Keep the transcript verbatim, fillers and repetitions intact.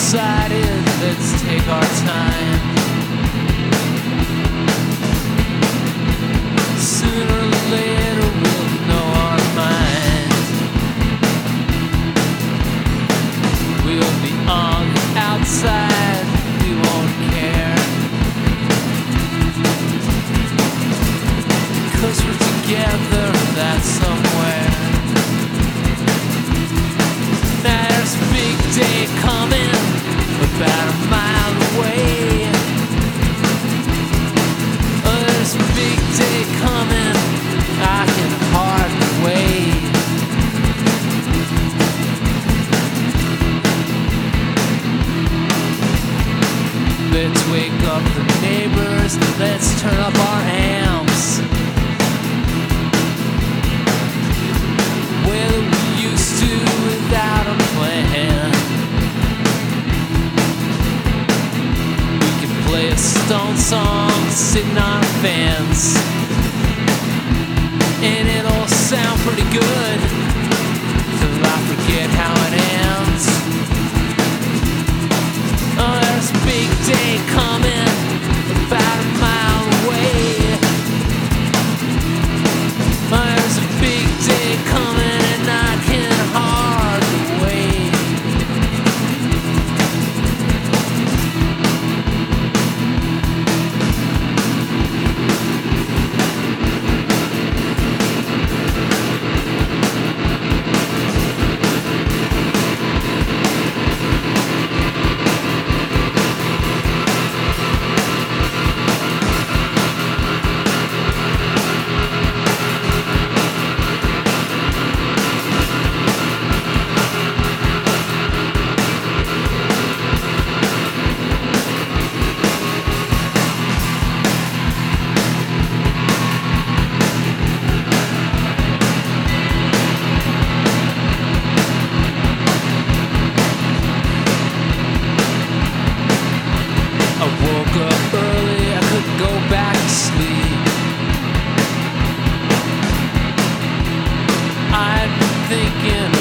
decided, let's take our time. Sooner or later we'll know our mind. We'll be on the outside, we won't care, 'cause we're together, that's somewhere. There's a big day coming, about a mile away. Oh, there's a big day coming, I can hardly wait. Let's wake up the neighbors, let's turn up our amps. Well, we used to without a plan. We could play a Stone song sitting on a fence, and it'll sound pretty good till I forget how it ends. Oh, there's a big day coming, about a mile away. Oh, there's a big day coming, and I can hardly wait. I woke up early, I couldn't go back to sleep. I'd been thinking